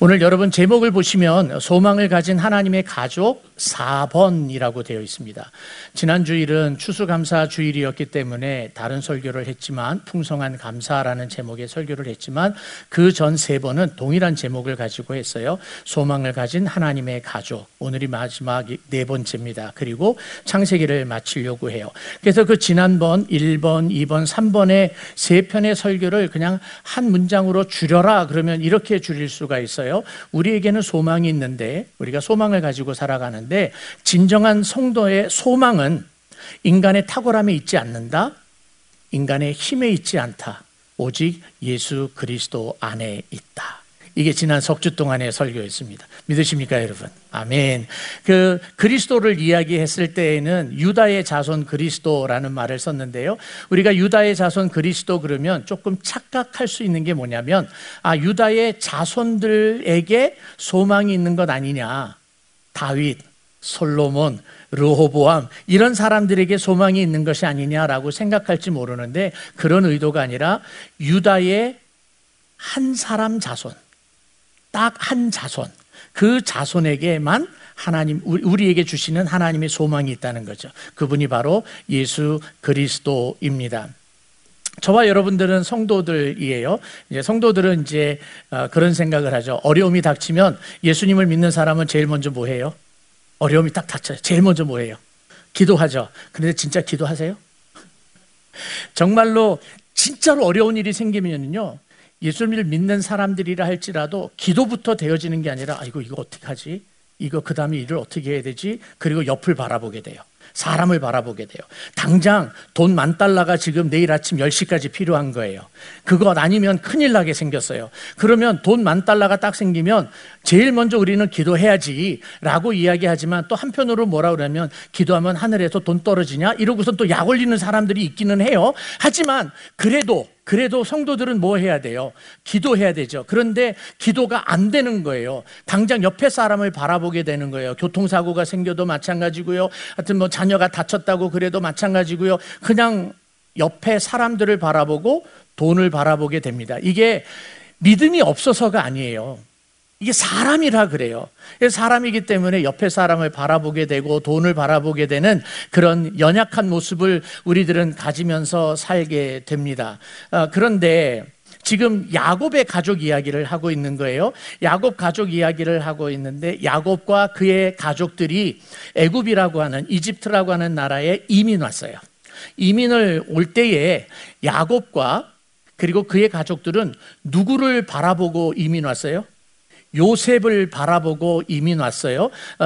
오늘 여러분 제목을 보시면 소망을 가진 하나님의 가족 4번이라고 되어 있습니다. 지난 주일은 추수감사 주일이었기 때문에 다른 설교를 했지만 풍성한 감사라는 제목의 설교를 했지만 그 전 3번은 동일한 제목을 가지고 했어요. 소망을 가진 하나님의 가족. 오늘이 마지막 4번째입니다. 그리고 창세기를 마치려고 해요. 그래서 그 지난번 1번, 2번, 3번의 3편의 설교를 그냥 한 문장으로 줄여라 그러면 이렇게 줄일 수가 있어요. 우리에게는 소망이 있는데 우리가 소망을 가지고 살아가는데 진정한 성도의 소망은 인간의 탁월함에 있지 않는다. 인간의 힘에 있지 않다. 오직 예수 그리스도 안에 있다. 이게 지난 석주 동안의 설교였습니다. 믿으십니까, 여러분? 아멘. 그 그리스도를 이야기했을 때에는 유다의 자손 그리스도라는 말을 썼는데요. 우리가 유다의 자손 그리스도 그러면 조금 착각할 수 있는 게 뭐냐면, 유다의 자손들에게 소망이 있는 것 아니냐. 다윗, 솔로몬, 르호보암 이런 사람들에게 소망이 있는 것이 아니냐라고 생각할지 모르는데 그런 의도가 아니라 유다의 한 사람 자손, 딱 한 자손, 그 자손에게만 하나님, 우리에게 주시는 하나님의 소망이 있다는 거죠. 그분이 바로 예수 그리스도입니다. 저와 여러분들은 성도들이에요. 이제 성도들은 그런 생각을 하죠. 어려움이 닥치면 예수님을 믿는 사람은 제일 먼저 뭐 해요? 어려움이 딱 닥쳐요. 제일 먼저 뭐 해요? 기도하죠. 그런데 진짜 기도하세요? 정말로 진짜로 어려운 일이 생기면요, 예수님을 믿는 사람들이라 할지라도 기도부터 되어지는 게 아니라 이거 어떻게 하지? 이거 그 다음에 일을 어떻게 해야 되지? 그리고 옆을 바라보게 돼요. 사람을 바라보게 돼요. 당장 돈 10,000달러가 지금 내일 아침 10시까지 필요한 거예요. 그것 아니면 큰일 나게 생겼어요. 그러면 돈 10,000달러가 딱 생기면 제일 먼저 우리는 기도해야지 라고 이야기하지만 또 한편으로 뭐라 그러면 기도하면 하늘에서 돈 떨어지냐? 이러고서 또 약 올리는 사람들이 있기는 해요. 하지만 그래도 성도들은 뭐 해야 돼요? 기도해야 되죠. 그런데 기도가 안 되는 거예요. 당장 옆에 사람을 바라보게 되는 거예요. 교통사고가 생겨도 마찬가지고요. 하여튼 뭐 자녀가 다쳤다고 그래도 마찬가지고요. 그냥 옆에 사람들을 바라보고 돈을 바라보게 됩니다. 이게 믿음이 없어서가 아니에요. 이게 사람이라 그래요. 사람이기 때문에 옆에 사람을 바라보게 되고 돈을 바라보게 되는 그런 연약한 모습을 우리들은 가지면서 살게 됩니다. 그런데 지금 야곱의 가족 이야기를 하고 있는 거예요. 야곱 가족 이야기를 하고 있는데 야곱과 그의 가족들이 애굽이라고 하는 이집트라고 하는 나라에 이민 왔어요. 이민을 올 때에 야곱과 그리고 그의 가족들은 누구를 바라보고 이민 왔어요? 요셉을 바라보고 이민 왔어요.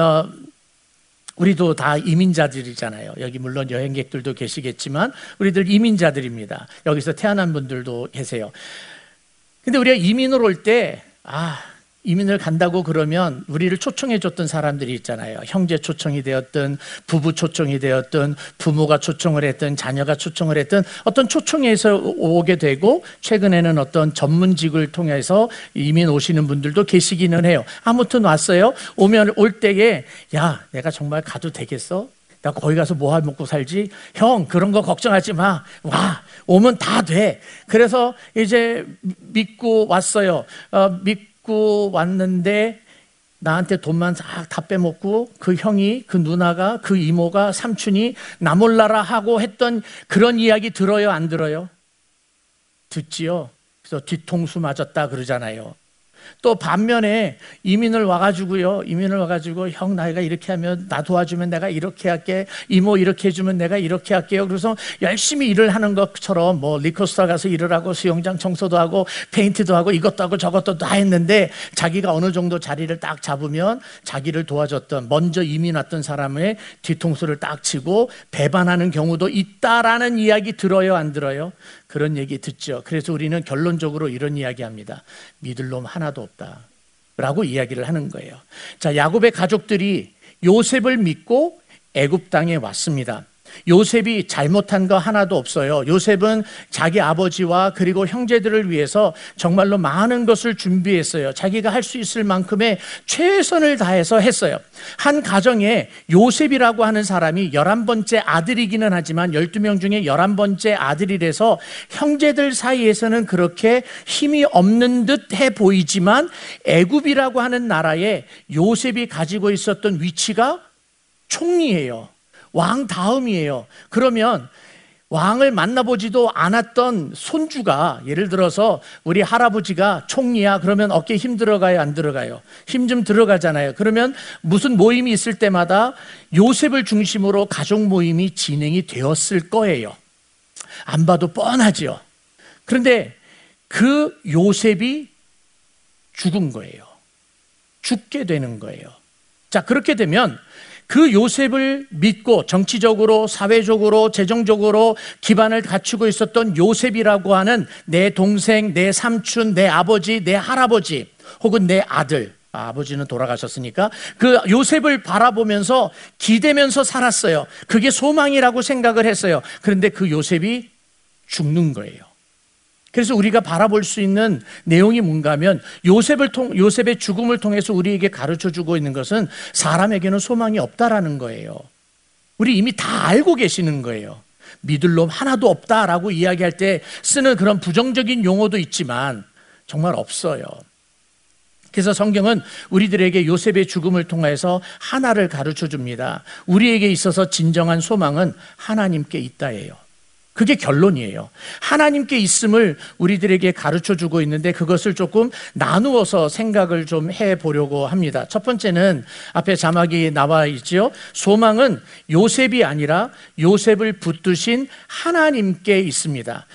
우리도 다 이민자들이잖아요. 여기 물론 여행객들도 계시겠지만 우리들 이민자들입니다. 여기서 태어난 분들도 계세요. 근데 우리가 이민을 올 때 이민을 간다고 그러면 우리를 초청해 줬던 사람들이 있잖아요. 형제 초청이 되었든 부부 초청이 되었든 부모가 초청을 했든 자녀가 초청을 했든 어떤 초청에서 오게 되고 최근에는 어떤 전문직을 통해서 이민 오시는 분들도 계시기는 해요. 아무튼 왔어요. 올 때에 내가 정말 가도 되겠어? 나 거기 가서 뭐 먹고 살지? 형, 그런 거 걱정하지 마. 오면 다 돼. 그래서 이제 믿고 왔어요. 믿고 왔는데 나한테 돈만 다 빼먹고 그 형이, 그 누나가, 그 이모가, 삼촌이 나 몰라라 하고 했던 그런 이야기 들어요, 안 들어요? 듣지요. 그래서 뒤통수 맞았다 그러잖아요. 또 반면에 이민을 와가지고 형 나이가 이렇게 하면 나 도와주면 내가 이렇게 할게, 이모 이렇게 해주면 내가 이렇게 할게요. 그래서 열심히 일을 하는 것처럼 뭐 리코스타 가서 일을 하고 수영장 청소도 하고 페인트도 하고 이것도 하고 저것도 다 했는데 자기가 어느 정도 자리를 딱 잡으면 자기를 도와줬던 먼저 이민 왔던 사람의 뒤통수를 딱 치고 배반하는 경우도 있다라는 이야기 들어요, 안 들어요? 그런 얘기 듣죠. 그래서 우리는 결론적으로 이런 이야기합니다. 믿을 놈 하나도 없다 라고 이야기를 하는 거예요. 자, 야곱의 가족들이 요셉을 믿고 애굽 땅에 왔습니다. 요셉이 잘못한 거 하나도 없어요. 요셉은 자기 아버지와 그리고 형제들을 위해서 정말로 많은 것을 준비했어요. 자기가 할 수 있을 만큼의 최선을 다해서 했어요. 한 가정에 요셉이라고 하는 사람이 11번째 아들이기는 하지만 12명 중에 11번째 아들이라서 형제들 사이에서는 그렇게 힘이 없는 듯해 보이지만 애굽이라고 하는 나라에 요셉이 가지고 있었던 위치가 총리예요. 왕 다음이에요. 그러면 왕을 만나보지도 않았던 손주가, 예를 들어서 우리 할아버지가 총리야 그러면 어깨에 힘 들어가요, 안 들어가요? 힘 좀 들어가잖아요. 그러면 무슨 모임이 있을 때마다 요셉을 중심으로 가족 모임이 진행이 되었을 거예요. 안 봐도 뻔하죠. 그런데 그 요셉이 죽은 거예요. 죽게 되는 거예요. 자, 그렇게 되면 그 요셉을 믿고 정치적으로, 사회적으로, 재정적으로 기반을 갖추고 있었던 요셉이라고 하는 내 동생, 내 삼촌, 내 아버지, 내 할아버지 혹은 내 아들, 아버지는 돌아가셨으니까 그 요셉을 바라보면서 기대면서 살았어요. 그게 소망이라고 생각을 했어요. 그런데 그 요셉이 죽는 거예요. 그래서 우리가 바라볼 수 있는 내용이 뭔가 하면 요셉의 죽음을 통해서 우리에게 가르쳐주고 있는 것은 사람에게는 소망이 없다라는 거예요. 우리 이미 다 알고 계시는 거예요. 믿을 놈 하나도 없다라고 이야기할 때 쓰는 그런 부정적인 용어도 있지만 정말 없어요. 그래서 성경은 우리들에게 요셉의 죽음을 통해서 하나를 가르쳐줍니다. 우리에게 있어서 진정한 소망은 하나님께 있다예요. 그게 결론이에요. 하나님께 있음을 우리들에게 가르쳐주고 있는데 그것을 조금 나누어서 생각을 좀 해보려고 합니다. 첫 번째는 앞에 자막이 나와 있죠. 소망은 요셉이 아니라 요셉을 붙드신 하나님께 있습니다.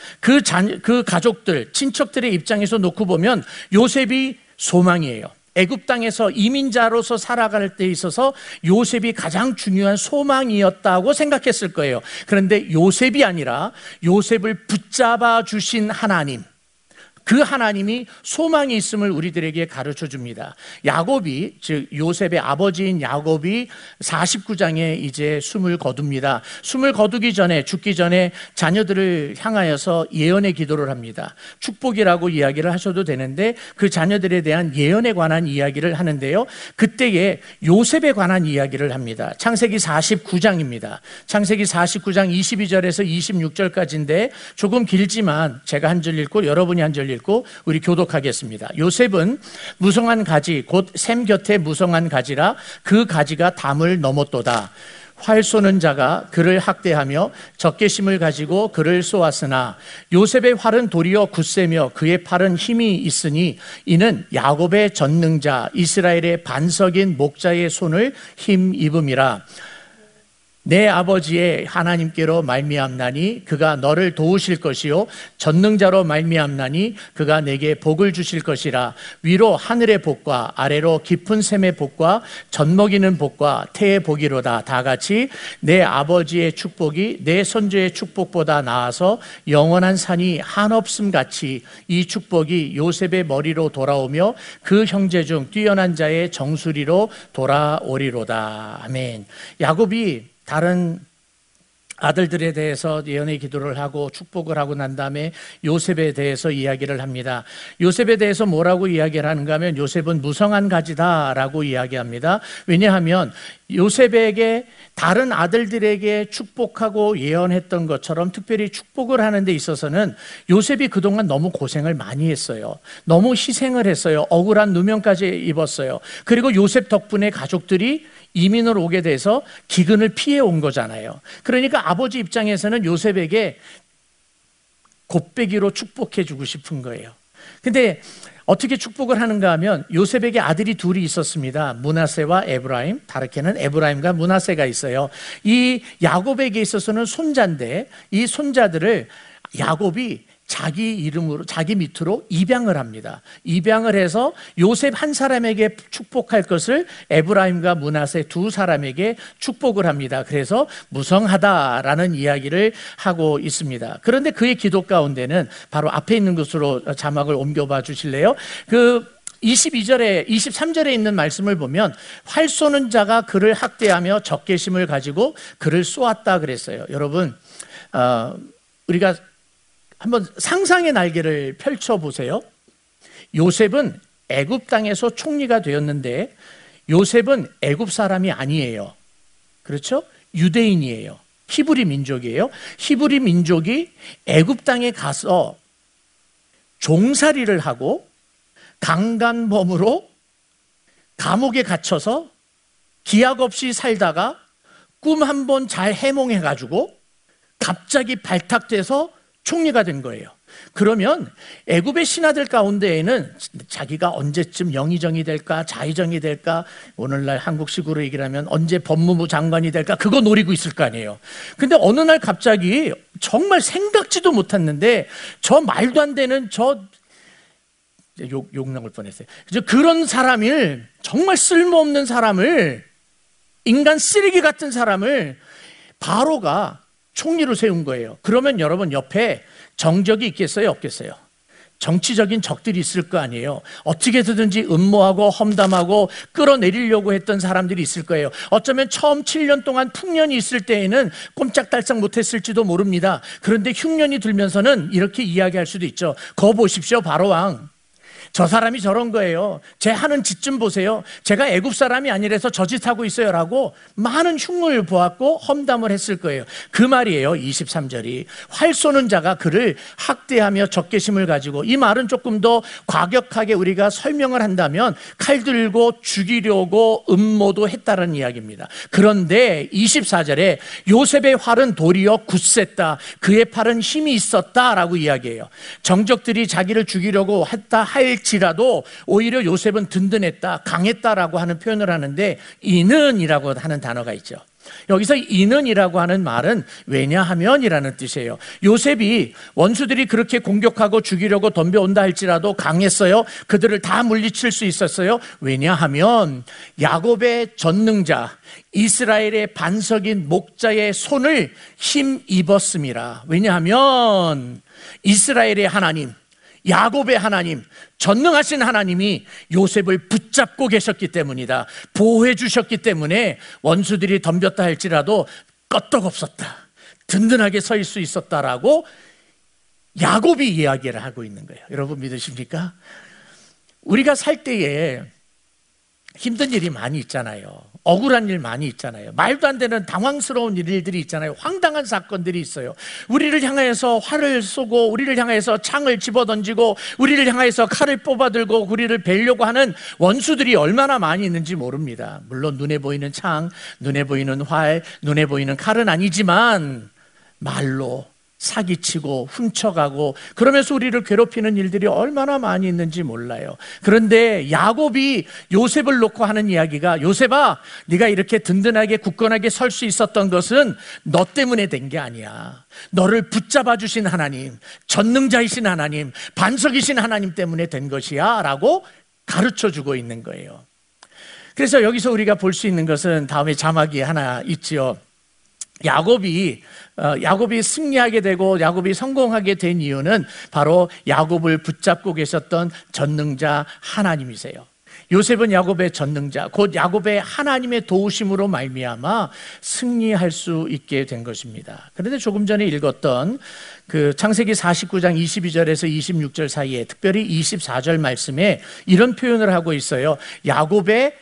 그 가족들, 친척들의 입장에서 놓고 보면 요셉이 소망이에요. 애굽 땅에서 이민자로서 살아갈 때 있어서 요셉이 가장 중요한 소망이었다고 생각했을 거예요. 그런데 요셉이 아니라 요셉을 붙잡아 주신 하나님, 그 하나님이 소망이 있음을 우리들에게 가르쳐 줍니다. 야곱이, 즉 요셉의 아버지인 야곱이 49장에 이제 숨을 거둡니다. 숨을 거두기 전에, 죽기 전에 자녀들을 향하여서 예언의 기도를 합니다. 축복이라고 이야기를 하셔도 되는데 그 자녀들에 대한 예언에 관한 이야기를 하는데요. 그때에 요셉에 관한 이야기를 합니다. 창세기 49장입니다. 창세기 49장 22절에서 26절까지인데 조금 길지만 제가 한 절 읽고 여러분이 한 절 읽고 우리 교독하겠습니다. 요셉은 무성한 가지 곧 샘 곁에 무성한 가지라 그 가지가 담을 넘었도다. 활 쏘는 자가 그를 학대하며 적개심을 가지고 그를 쏘았으나 요셉의 활은 도리어 굳세며 그의 팔은 힘이 있으니 이는 야곱의 전능자 이스라엘의 반석인 목자의 손을 힘입음이라. 내 아버지의 하나님께로 말미암나니 그가 너를 도우실 것이요 전능자로 말미암나니 그가 내게 복을 주실 것이라. 위로 하늘의 복과 아래로 깊은 샘의 복과 젖먹이는 복과 태의 복이로다. 다 같이 내 아버지의 축복이 내 선조의 축복보다 나아서 영원한 산이 한없음 같이 이 축복이 요셉의 머리로 돌아오며 그 형제 중 뛰어난 자의 정수리로 돌아오리로다. 아멘. 야곱이 다른 아들들에 대해서 예언의 기도를 하고 축복을 하고 난 다음에 요셉에 대해서 이야기를 합니다. 요셉에 대해서 뭐라고 이야기를 하는가 하면 요셉은 무성한 가지다라고 이야기합니다. 왜냐하면 요셉에게 다른 아들들에게 축복하고 예언했던 것처럼 특별히 축복을 하는 데 있어서는 요셉이 그동안 너무 고생을 많이 했어요. 너무 희생을 했어요. 억울한 누명까지 입었어요. 그리고 요셉 덕분에 가족들이 이민을 오게 돼서 기근을 피해 온 거잖아요. 그러니까 아버지 입장에서는 요셉에게 곱배기로 축복해 주고 싶은 거예요. 근데 어떻게 축복을 하는가 하면 요셉에게 아들이 둘이 있었습니다. 므낫세와 에브라임. 다르게는 에브라임과 므낫세가 있어요. 이 야곱에게 있어서는 손자인데 이 손자들을 야곱이 자기 이름으로, 자기 밑으로 입양을 합니다. 입양을 해서 요셉 한 사람에게 축복할 것을 에브라임과 므낫세 두 사람에게 축복을 합니다. 그래서 무성하다라는 이야기를 하고 있습니다. 그런데 그의 기도 가운데는 바로 앞에 있는 것으로 자막을 옮겨봐 주실래요? 그 22절에 23절에 있는 말씀을 보면 활 쏘는 자가 그를 학대하며 적개심을 가지고 그를 쏘았다 그랬어요. 여러분, 우리가 한번 상상의 날개를 펼쳐 보세요. 요셉은 애굽 땅에서 총리가 되었는데 요셉은 애굽 사람이 아니에요. 그렇죠? 유대인이에요. 히브리 민족이에요. 히브리 민족이 애굽 땅에 가서 종살이를 하고 강간범으로 감옥에 갇혀서 기약 없이 살다가 꿈 한 번 잘 해몽해가지고 갑자기 발탁돼서 총리가 된 거예요. 그러면 애굽의 신하들 가운데에는 자기가 언제쯤 영의정이 될까, 자의정이 될까, 오늘날 한국식으로 얘기를 하면 언제 법무부 장관이 될까, 그거 노리고 있을 거 아니에요. 근데 어느 날 갑자기 정말 생각지도 못했는데 저 말도 안 되는 욕 나올 뻔했어요. 그런 사람을, 정말 쓸모없는 사람을, 인간 쓰레기 같은 사람을 바로가 총리로 세운 거예요. 그러면 여러분 옆에 정적이 있겠어요? 없겠어요? 정치적인 적들이 있을 거 아니에요. 어떻게 해서든지 음모하고 험담하고 끌어내리려고 했던 사람들이 있을 거예요. 어쩌면 처음 7년 동안 풍년이 있을 때에는 꼼짝달싹 못했을지도 모릅니다. 그런데 흉년이 들면서는 이렇게 이야기할 수도 있죠. 거 보십시오, 바로왕. 저 사람이 저런 거예요. 제 하는 짓 좀 보세요. 제가 애굽 사람이 아니라서 저 짓 하고 있어요 라고 많은 흉을 보았고 험담을 했을 거예요. 그 말이에요. 23절이 활 쏘는 자가 그를 학대하며 적개심을 가지고, 이 말은 조금 더 과격하게 우리가 설명을 한다면 칼 들고 죽이려고 음모도 했다는 이야기입니다. 그런데 24절에 요셉의 활은 도리어 굳셌다, 그의 팔은 힘이 있었다라고 이야기해요. 정적들이 자기를 죽이려고 했다 할지라도 오히려 요셉은 든든했다, 강했다라고 하는 표현을 하는데, 이는이라고 하는 단어가 있죠. 여기서 이는이라고 하는 말은 왜냐하면이라는 뜻이에요. 요셉이 원수들이 그렇게 공격하고 죽이려고 덤벼온다 할지라도 강했어요. 그들을 다 물리칠 수 있었어요. 왜냐하면 야곱의 전능자, 이스라엘의 반석인 목자의 손을 힘입었음이라. 왜냐하면 이스라엘의 하나님, 야곱의 하나님, 전능하신 하나님이 요셉을 붙잡고 계셨기 때문이다. 보호해 주셨기 때문에 원수들이 덤볐다 할지라도 끄떡없었다, 든든하게 서 있을 수 있었다라고 야곱이 이야기를 하고 있는 거예요. 여러분 믿으십니까? 우리가 살 때에 힘든 일이 많이 있잖아요. 억울한 일 많이 있잖아요. 말도 안 되는 당황스러운 일들이 있잖아요. 황당한 사건들이 있어요. 우리를 향해서 활을 쏘고, 우리를 향해서 창을 집어던지고, 우리를 향해서 칼을 뽑아들고 우리를 베려고 하는 원수들이 얼마나 많이 있는지 모릅니다. 물론 눈에 보이는 창, 눈에 보이는 활, 눈에 보이는 칼은 아니지만 말로 사기치고 훔쳐가고 그러면서 우리를 괴롭히는 일들이 얼마나 많이 있는지 몰라요. 그런데 야곱이 요셉을 놓고 하는 이야기가, 요셉아, 네가 이렇게 든든하게 굳건하게 설 수 있었던 것은 너 때문에 된 게 아니야. 너를 붙잡아 주신 하나님, 전능자이신 하나님, 반석이신 하나님 때문에 된 것이야 라고 가르쳐주고 있는 거예요. 그래서 여기서 우리가 볼 수 있는 것은 다음에 자막이 하나 있지요. 야곱이 승리하게 되고 야곱이 성공하게 된 이유는 바로 야곱을 붙잡고 계셨던 전능자 하나님이세요. 요셉은 야곱의 전능자, 곧 야곱의 하나님의 도우심으로 말미암아 승리할 수 있게 된 것입니다. 그런데 조금 전에 읽었던 그 창세기 49장 22절에서 26절 사이에, 특별히 24절 말씀에 이런 표현을 하고 있어요. 야곱의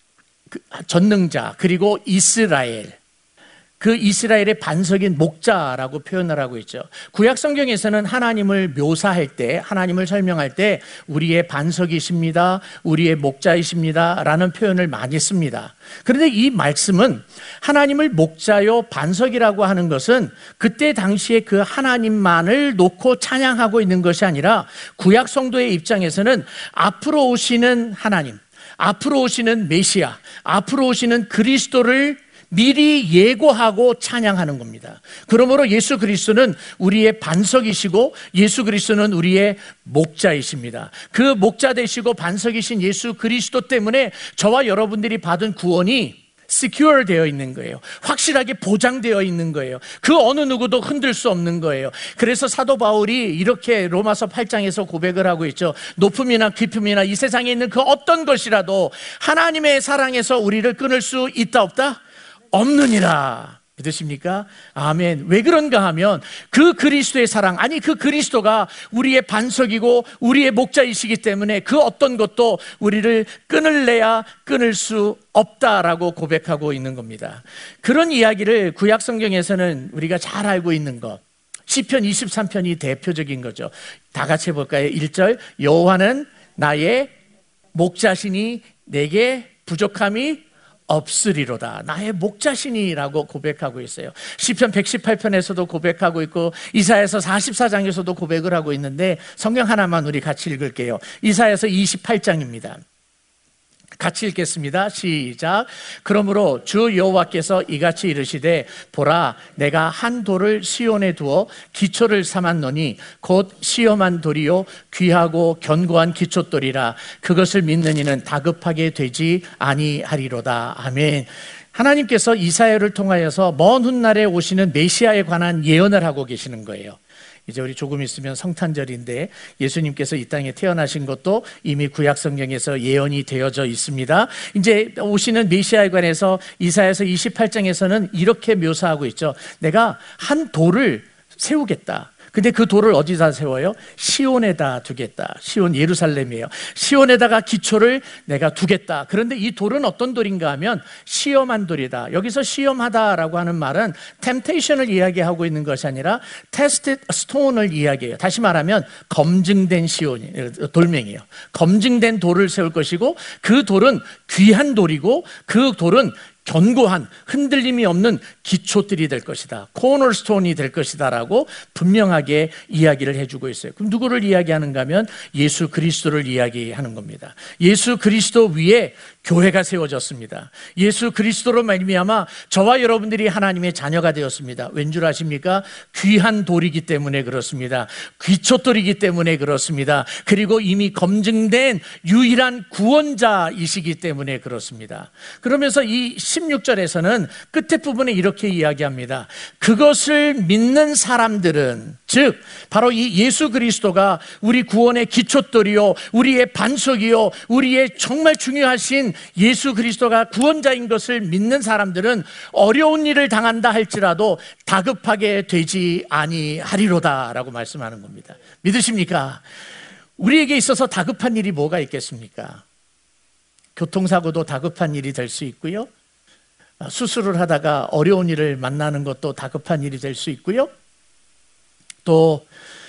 전능자, 그리고 이스라엘, 그 이스라엘의 반석인 목자라고 표현을 하고 있죠. 구약 성경에서는 하나님을 묘사할 때, 하나님을 설명할 때 우리의 반석이십니다, 우리의 목자이십니다 라는 표현을 많이 씁니다. 그런데 이 말씀은 하나님을 목자요 반석이라고 하는 것은 그때 당시에 그 하나님만을 놓고 찬양하고 있는 것이 아니라 구약 성도의 입장에서는 앞으로 오시는 하나님, 앞으로 오시는 메시아, 앞으로 오시는 그리스도를 미리 예고하고 찬양하는 겁니다. 그러므로 예수 그리스도는 우리의 반석이시고 예수 그리스도는 우리의 목자이십니다. 그 목자 되시고 반석이신 예수 그리스도 때문에 저와 여러분들이 받은 구원이 secure 되어 있는 거예요. 확실하게 보장되어 있는 거예요. 그 어느 누구도 흔들 수 없는 거예요. 그래서 사도 바울이 이렇게 로마서 8장에서 고백을 하고 있죠. 높음이나 깊음이나 이 세상에 있는 그 어떤 것이라도 하나님의 사랑에서 우리를 끊을 수 있다 없다? 없느니라. 믿으십니까? 아멘. 왜 그런가 하면 그 그리스도의 사랑, 아니 그 그리스도가 우리의 반석이고 우리의 목자이시기 때문에 그 어떤 것도 우리를 끊을래야 끊을 수 없다라고 고백하고 있는 겁니다. 그런 이야기를 구약 성경에서는 우리가 잘 알고 있는 것, 시편 23편이 대표적인 거죠. 다 같이 해볼까요? 1절, 여호와는 나의 목자시니 내게 부족함이 없으리로다. 나의 목자시니라고 고백하고 있어요. 시편 118편에서도 고백하고 있고 이사야서 44장에서도 고백을 하고 있는데 성경 하나만 우리 같이 읽을게요. 이사야서 28장입니다. 같이 읽겠습니다. 시작. 그러므로 주 여호와께서 이같이 이르시되 보라 내가 한 돌을 시온에 두어 기초를 삼았노니 곧 시험한 돌이요 귀하고 견고한 기초돌이라 그것을 믿는 이는 다급하게 되지 아니하리로다. 아멘. 하나님께서 이사야를 통하여서 먼 훗날에 오시는 메시아에 관한 예언을 하고 계시는 거예요. 이제 우리 조금 있으면 성탄절인데 예수님께서 이 땅에 태어나신 것도 이미 구약 성경에서 예언이 되어져 있습니다. 이제 오시는 메시아에 관해서 이사야서 28장에서는 이렇게 묘사하고 있죠. 내가 한 돌을 세우겠다. 근데 그 돌을 어디다 세워요? 시온에다 두겠다. 시온 예루살렘이에요. 시온에다가 기초를 내가 두겠다. 그런데 이 돌은 어떤 돌인가 하면 시험한 돌이다. 여기서 시험하다라고 하는 말은 temptation을 이야기하고 있는 것이 아니라 tested stone을 이야기해요. 다시 말하면 검증된 돌멩이에요. 검증된 돌을 세울 것이고 그 돌은 귀한 돌이고 그 돌은 견고한 흔들림이 없는 기초들이 될 것이다. 코너스톤이 될 것이다 라고 분명하게 이야기를 해주고 있어요. 그럼 누구를 이야기하는가 하면 예수 그리스도를 이야기하는 겁니다. 예수 그리스도 위에 교회가 세워졌습니다. 예수 그리스도로 말미암아 저와 여러분들이 하나님의 자녀가 되었습니다. 왠 줄 아십니까? 귀한 돌이기 때문에 그렇습니다. 기초돌이기 때문에 그렇습니다. 그리고 이미 검증된 유일한 구원자이시기 때문에 그렇습니다. 그러면서 이 16절에서는 끝에 부분에 이렇게 이야기합니다. 그것을 믿는 사람들은, 즉 바로 이 예수 그리스도가 우리 구원의 기초돌이요 우리의 반석이요 우리의 정말 중요하신 예수 그리스도가 구원자인 것을 믿는 사람들은 어려운 일을 당한다 할지라도 다급하게 되지 아니하리로다 라고 말씀하는 겁니다. 믿으십니까? 우리에게 있어서 다급한 일이 뭐가 있겠습니까? 교통사고도 다급한 일이 될 수 있고요, 수술을 하다가 어려운 일을 만나는 것도 다급한 일이 될 수 있고요, 또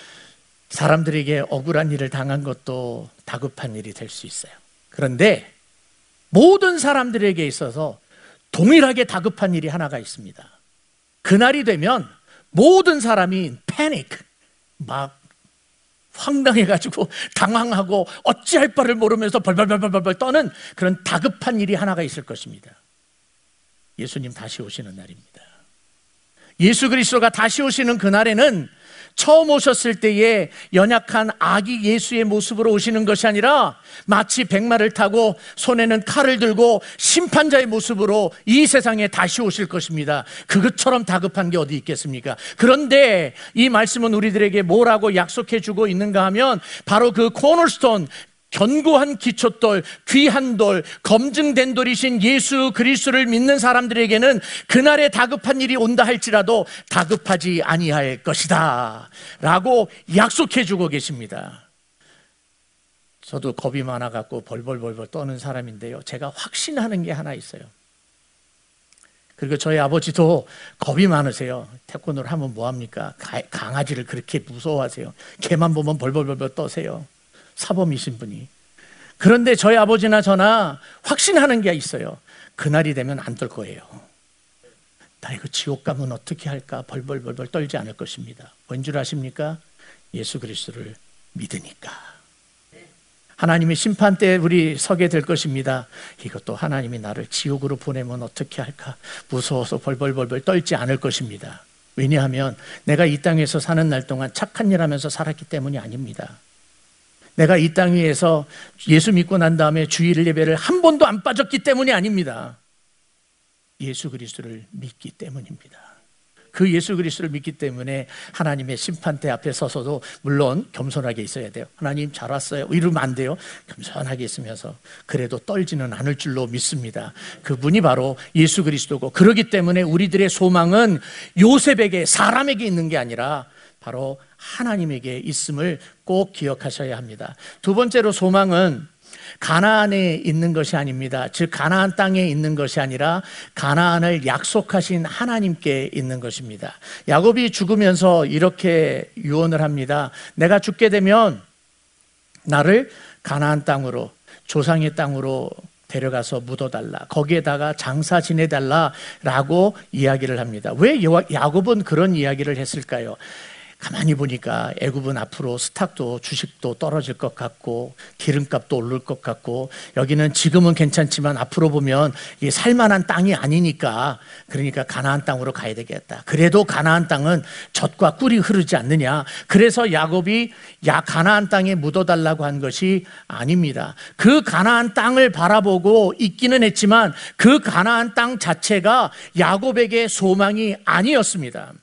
사람들에게 억울한 일을 당한 것도 다급한 일이 될 수 있어요. 그런데 모든 사람들에게 있어서 동일하게 다급한 일이 하나가 있습니다. 그날이 되면 모든 사람이 패닉, 막 황당해가지고 당황하고 어찌할 바를 모르면서 벌벌벌벌 떠는 그런 다급한 일이 하나가 있을 것입니다. 예수님 다시 오시는 날입니다. 예수 그리스도가 다시 오시는 그날에는 처음 오셨을 때의 연약한 아기 예수의 모습으로 오시는 것이 아니라 마치 백마를 타고 손에는 칼을 들고 심판자의 모습으로 이 세상에 다시 오실 것입니다. 그것처럼 다급한 게 어디 있겠습니까? 그런데 이 말씀은 우리들에게 뭐라고 약속해 주고 있는가 하면 바로 그 코너스톤, 견고한 기초돌, 귀한 돌, 검증된 돌이신 예수 그리스도를 믿는 사람들에게는 그날에 다급한 일이 온다 할지라도 다급하지 아니할 것이다 라고 약속해 주고 계십니다. 저도 겁이 많아갖고 벌벌벌벌 떠는 사람인데요, 제가 확신하는 게 하나 있어요. 그리고 저희 아버지도 겁이 많으세요. 태권도를 하면 뭐합니까? 강아지를 그렇게 무서워하세요. 개만 보면 벌벌벌벌 떠세요. 사범이신 분이. 그런데 저희 아버지나 저나 확신하는 게 있어요. 그날이 되면 안 떨 거예요. 나 이거 지옥 가면 어떻게 할까 벌벌벌벌 떨지 않을 것입니다. 왠 줄 아십니까? 예수 그리스도를 믿으니까. 하나님의 심판 때 우리 서게 될 것입니다. 이것도 하나님이 나를 지옥으로 보내면 어떻게 할까 무서워서 벌벌벌벌 떨지 않을 것입니다. 왜냐하면 내가 이 땅에서 사는 날 동안 착한 일 하면서 살았기 때문이 아닙니다. 내가 이 땅 위에서 예수 믿고 난 다음에 주일 예배를 한 번도 안 빠졌기 때문이 아닙니다. 예수 그리스도를 믿기 때문입니다. 그 예수 그리스도를 믿기 때문에 하나님의 심판대 앞에 서서도 물론 겸손하게 있어야 돼요. 하나님 잘 왔어요 이러면 안 돼요. 겸손하게 있으면서 그래도 떨지는 않을 줄로 믿습니다. 그분이 바로 예수 그리스도고, 그렇기 때문에 우리들의 소망은 요셉에게, 사람에게 있는 게 아니라 바로 하나님에게 있음을 꼭 기억하셔야 합니다. 두 번째로, 소망은 가나안에 있는 것이 아닙니다. 즉 가나안 땅에 있는 것이 아니라 가나안을 약속하신 하나님께 있는 것입니다. 야곱이 죽으면서 이렇게 유언을 합니다. 내가 죽게 되면 나를 가나안 땅으로, 조상의 땅으로 데려가서 묻어달라, 거기에다가 장사 지내달라라고 이야기를 합니다. 왜 야곱은 그런 이야기를 했을까요? 가만히 보니까 애굽은 앞으로 스탁도 주식도 떨어질 것 같고 기름값도 오를 것 같고, 여기는 지금은 괜찮지만 앞으로 보면 이게 살만한 땅이 아니니까, 그러니까 가나안 땅으로 가야 되겠다. 그래도 가나안 땅은 젖과 꿀이 흐르지 않느냐. 그래서 야곱이 가나안 땅에 묻어달라고 한 것이 아닙니다. 그 가나안 땅을 바라보고 있기는 했지만 그 가나안 땅 자체가 야곱에게 소망이 아니었습니다.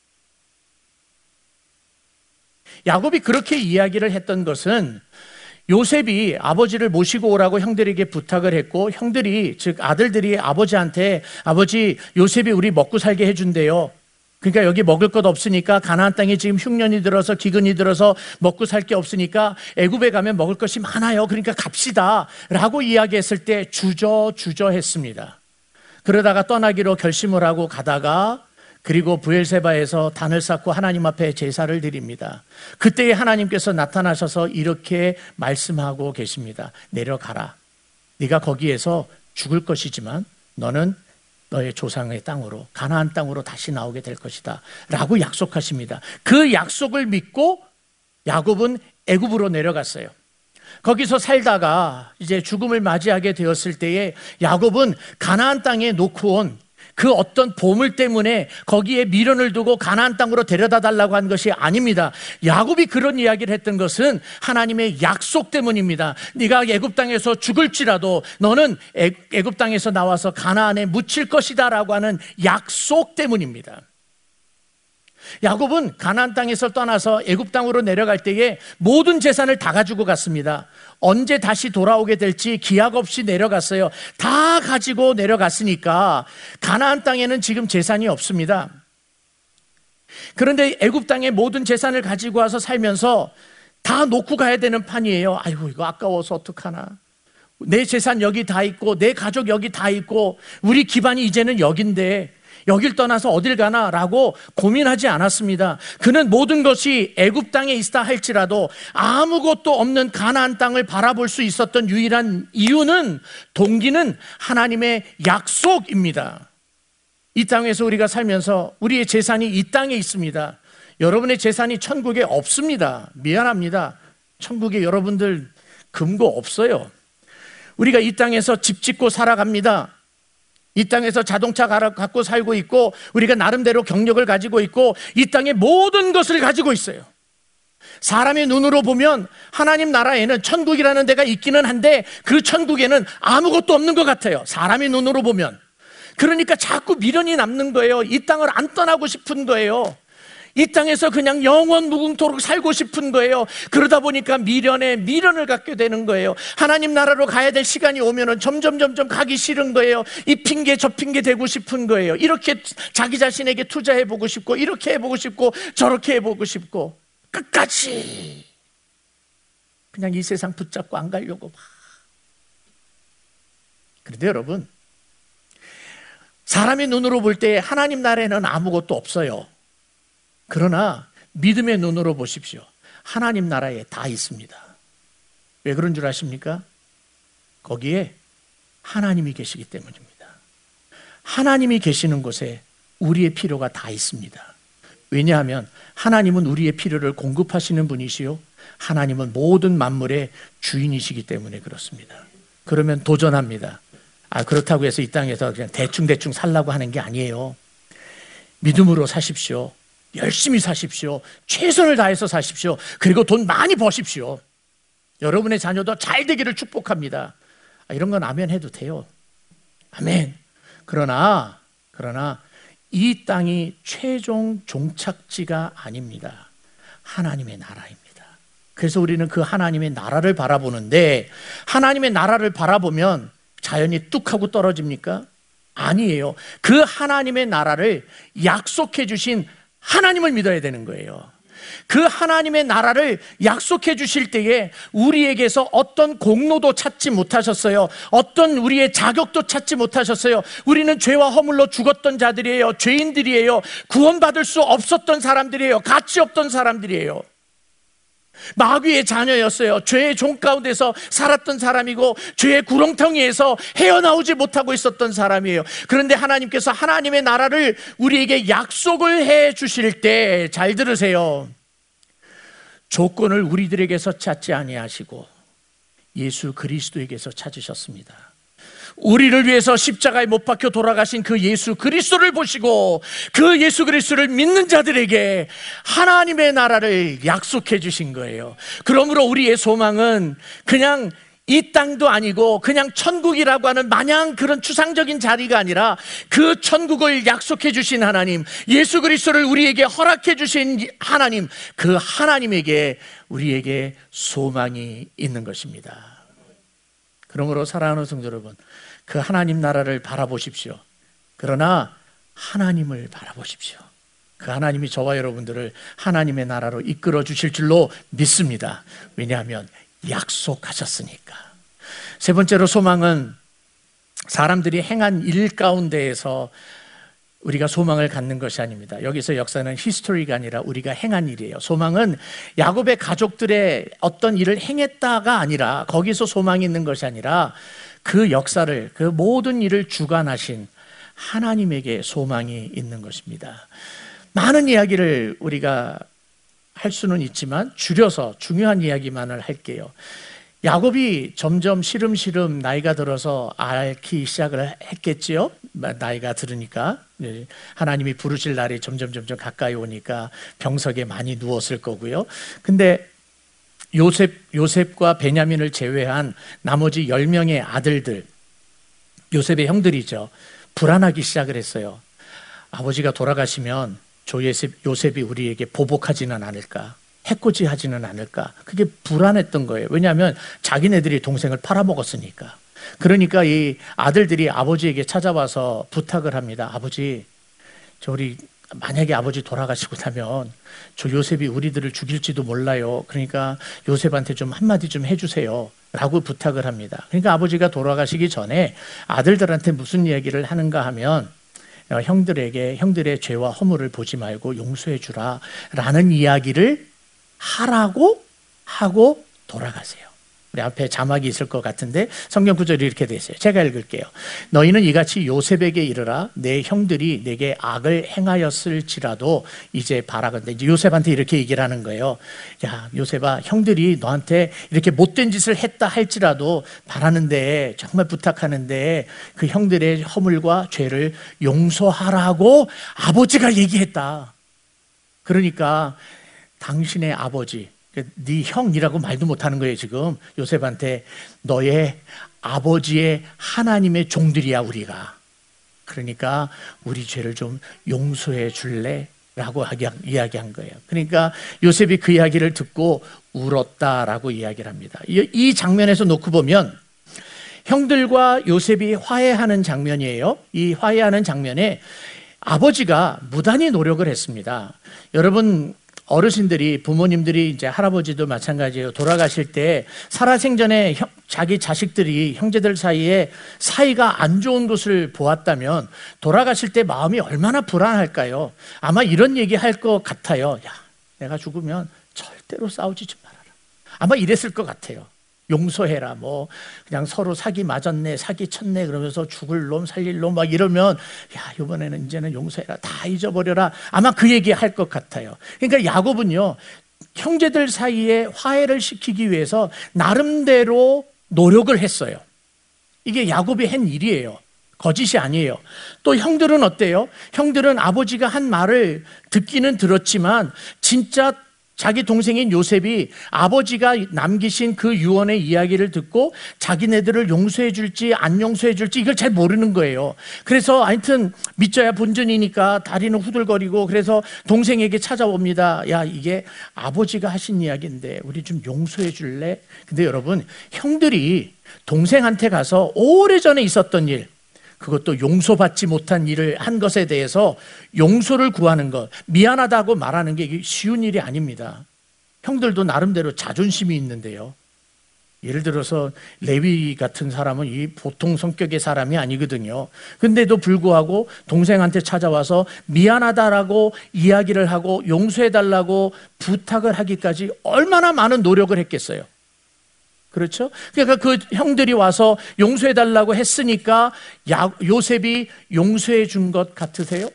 야곱이 그렇게 이야기를 했던 것은, 요셉이 아버지를 모시고 오라고 형들에게 부탁을 했고, 형들이, 즉 아들들이 아버지한테, 아버지 요셉이 우리 먹고 살게 해준대요. 그러니까 여기 먹을 것 없으니까, 가나안 땅에 지금 흉년이 들어서 기근이 들어서 먹고 살 게 없으니까 애굽에 가면 먹을 것이 많아요. 그러니까 갑시다 라고 이야기했을 때 주저했습니다. 그러다가 떠나기로 결심을 하고 가다가, 그리고 부엘세바에서 단을 쌓고 하나님 앞에 제사를 드립니다. 그때에 하나님께서 나타나셔서 이렇게 말씀하고 계십니다. 내려가라. 네가 거기에서 죽을 것이지만 너는 너의 조상의 땅으로, 가나안 땅으로 다시 나오게 될 것이다 라고 약속하십니다. 그 약속을 믿고 야곱은 애굽으로 내려갔어요. 거기서 살다가 이제 죽음을 맞이하게 되었을 때에 야곱은 가나안 땅에 놓고 온 그 어떤 보물 때문에 거기에 미련을 두고 가나안 땅으로 데려다 달라고 한 것이 아닙니다. 야곱이 그런 이야기를 했던 것은 하나님의 약속 때문입니다. 네가 애굽 땅에서 죽을지라도 너는 애굽 땅에서 나와서 가나안에 묻힐 것이다 라고 하는 약속 때문입니다. 야곱은 가나안 땅에서 떠나서 애굽 땅으로 내려갈 때에 모든 재산을 다 가지고 갔습니다. 언제 다시 돌아오게 될지 기약 없이 내려갔어요. 다 가지고 내려갔으니까 가나안 땅에는 지금 재산이 없습니다. 그런데 애굽 땅에 모든 재산을 가지고 와서 살면서 다 놓고 가야 되는 판이에요. 아이고 이거 아까워서 어떡하나, 내 재산 여기 다 있고 내 가족 여기 다 있고 우리 기반이 이제는 여긴데 여길 떠나서 어딜 가나 라고 고민하지 않았습니다. 그는 모든 것이 애굽 땅에 있다 할지라도 아무것도 없는 가나안 땅을 바라볼 수 있었던 유일한 이유는, 동기는 하나님의 약속입니다. 이 땅에서 우리가 살면서 우리의 재산이 이 땅에 있습니다. 여러분의 재산이 천국에 없습니다. 미안합니다. 천국에 여러분들 금고 없어요. 우리가 이 땅에서 집 짓고 살아갑니다. 이 땅에서 자동차 갖고 살고 있고 우리가 나름대로 경력을 가지고 있고 이 땅의 모든 것을 가지고 있어요. 사람의 눈으로 보면 하나님 나라에는 천국이라는 데가 있기는 한데 그 천국에는 아무것도 없는 것 같아요. 사람의 눈으로 보면. 그러니까 자꾸 미련이 남는 거예요. 이 땅을 안 떠나고 싶은 거예요. 이 땅에서 그냥 영원 무궁토록 살고 싶은 거예요. 그러다 보니까 미련을 갖게 되는 거예요. 하나님 나라로 가야 될 시간이 오면은 점점 가기 싫은 거예요. 이 핑계 저 핑계 대고 싶은 거예요. 이렇게 자기 자신에게 투자해보고 싶고 이렇게 해보고 싶고 저렇게 해보고 싶고 끝까지 그냥 이 세상 붙잡고 안 가려고 막. 그런데 여러분, 사람의 눈으로 볼 때 하나님 나라에는 아무것도 없어요. 그러나 믿음의 눈으로 보십시오. 하나님 나라에 다 있습니다. 왜 그런 줄 아십니까? 거기에 하나님이 계시기 때문입니다. 하나님이 계시는 곳에 우리의 필요가 다 있습니다. 왜냐하면 하나님은 우리의 필요를 공급하시는 분이시요 하나님은 모든 만물의 주인이시기 때문에 그렇습니다. 그러면 도전합니다. 그렇다고 해서 이 땅에서 그냥 대충 살라고 하는 게 아니에요. 믿음으로 사십시오. 열심히 사십시오. 최선을 다해서 사십시오. 그리고 돈 많이 버십시오. 여러분의 자녀도 잘 되기를 축복합니다. 이런 건 아멘 해도 돼요. 아멘. 그러나 이 땅이 최종 종착지가 아닙니다. 하나님의 나라입니다. 그래서 우리는 그 하나님의 나라를 바라보는데, 하나님의 나라를 바라보면 자연이 뚝 하고 떨어집니까? 아니에요. 그 하나님의 나라를 약속해 주신 하나님을 믿어야 되는 거예요. 그 하나님의 나라를 약속해 주실 때에 우리에게서 어떤 공로도 찾지 못하셨어요. 어떤 우리의 자격도 찾지 못하셨어요. 우리는 죄와 허물로 죽었던 자들이에요. 죄인들이에요. 구원받을 수 없었던 사람들이에요. 가치 없던 사람들이에요. 마귀의 자녀였어요. 죄의 종 가운데서 살았던 사람이고 죄의 구렁텅이에서 헤어나오지 못하고 있었던 사람이에요. 그런데 하나님께서 하나님의 나라를 우리에게 약속을 해 주실 때, 잘 들으세요, 조건을 우리들에게서 찾지 아니하시고 예수 그리스도에게서 찾으셨습니다. 우리를 위해서 십자가에 못 박혀 돌아가신 그 예수 그리스도를 보시고 그 예수 그리스도를 믿는 자들에게 하나님의 나라를 약속해 주신 거예요. 그러므로 우리의 소망은 그냥 이 땅도 아니고 그냥 천국이라고 하는 마냥 그런 추상적인 자리가 아니라 그 천국을 약속해 주신 하나님, 예수 그리스도를 우리에게 허락해 주신 하나님, 그 하나님에게 우리에게 소망이 있는 것입니다. 그러므로 사랑하는 성도 여러분, 그 하나님 나라를 바라보십시오. 그러나 하나님을 바라보십시오. 그 하나님이 저와 여러분들을 하나님의 나라로 이끌어 주실 줄로 믿습니다. 왜냐하면 약속하셨으니까. 세 번째로, 소망은 사람들이 행한 일 가운데에서 우리가 소망을 갖는 것이 아닙니다. 여기서 역사는 히스토리가 아니라 우리가 행한 일이에요. 소망은 야곱의 가족들의 어떤 일을 행했다가 아니라, 거기서 소망이 있는 것이 아니라 그 역사를, 그 모든 일을 주관하신 하나님에게 소망이 있는 것입니다. 많은 이야기를 우리가 할 수는 있지만 줄여서 중요한 이야기만을 할게요. 야곱이 점점 시름시름 나이가 들어서 앓기 시작을 했겠지요. 나이가 들으니까 하나님이 부르실 날이 점점 가까이 오니까 병석에 많이 누웠을 거고요. 근데 요셉과 베냐민을 제외한 나머지 10명의 아들들, 요셉의 형들이죠, 불안하기 시작을 했어요. 아버지가 돌아가시면 요셉이 우리에게 보복하지는 않을까, 해코지하지는 않을까, 그게 불안했던 거예요. 왜냐하면 자기네들이 동생을 팔아먹었으니까. 그러니까 이 아들들이 아버지에게 찾아와서 부탁을 합니다. 아버지, 우리 만약에 아버지 돌아가시고 나면 저 요셉이 우리들을 죽일지도 몰라요. 그러니까 요셉한테 좀 한마디 좀 해주세요 라고 부탁을 합니다. 그러니까 아버지가 돌아가시기 전에 아들들한테 무슨 이야기를 하는가 하면, 형들에게 형들의 죄와 허물을 보지 말고 용서해 주라 라는 이야기를 하라고 하고 돌아가세요. 우리 앞에 자막이 있을 것 같은데 성경 구절이 이렇게 돼 있어요. 제가 읽을게요. 너희는 이같이 요셉에게 이르라. 내 형들이 내게 악을 행하였을지라도 이제 바라건대. 이제 요셉한테 이렇게 얘기를 하는 거예요. 야, 요셉아, 형들이 너한테 이렇게 못된 짓을 했다 할지라도 바라는데, 정말 부탁하는데 그 형들의 허물과 죄를 용서하라고 아버지가 얘기했다. 그러니까 당신의 아버지, 네 형이라고 말도 못하는 거예요. 지금 요셉한테 너의 아버지의 하나님의 종들이야 우리가. 그러니까 우리 죄를 좀 용서해 줄래? 라고 이야기한 거예요. 그러니까 요셉이 그 이야기를 듣고 울었다라고 이야기를 합니다. 이 장면에서 놓고 보면 형들과 요셉이 화해하는 장면이에요. 이 화해하는 장면에 아버지가 무단히 노력을 했습니다. 여러분, 어르신들이, 부모님들이, 이제 할아버지도 마찬가지예요. 돌아가실 때 살아생전에 자기 자식들이, 형제들 사이에 사이가 안 좋은 것을 보았다면 돌아가실 때 마음이 얼마나 불안할까요? 아마 이런 얘기 할 것 같아요. 야, 내가 죽으면 절대로 싸우지 좀 말아라. 아마 이랬을 것 같아요. 용서해라, 뭐 그냥 서로 사기 맞았네, 사기 쳤네 그러면서 죽을 놈 살릴 놈 막 이러면, 야, 이번에는 이제는 용서해라, 다 잊어버려라, 아마 그 얘기 할 것 같아요. 그러니까 야곱은요, 형제들 사이에 화해를 시키기 위해서 나름대로 노력을 했어요. 이게 야곱이 한 일이에요. 거짓이 아니에요. 또 형들은 어때요? 형들은 아버지가 한 말을 듣기는 들었지만 진짜 자기 동생인 요셉이 아버지가 남기신 그 유언의 이야기를 듣고 자기네들을 용서해 줄지 안 용서해 줄지 이걸 잘 모르는 거예요. 그래서 하여튼 믿져야 본전이니까 다리는 후들거리고 그래서 동생에게 찾아옵니다. 야, 이게 아버지가 하신 이야기인데 우리 좀 용서해 줄래? 근데 여러분, 형들이 동생한테 가서 오래전에 있었던 일, 그것도 용서받지 못한 일을 한 것에 대해서 용서를 구하는 것, 미안하다고 말하는 게 이게 쉬운 일이 아닙니다. 형들도 나름대로 자존심이 있는데요. 예를 들어서 레위 같은 사람은 이 보통 성격의 사람이 아니거든요. 근데도 불구하고 동생한테 찾아와서 미안하다라고 이야기를 하고 용서해달라고 부탁을 하기까지 얼마나 많은 노력을 했겠어요. 그렇죠? 그러니까 그 형들이 와서 용서해달라고 했으니까 요셉이 용서해 준 것 같으세요?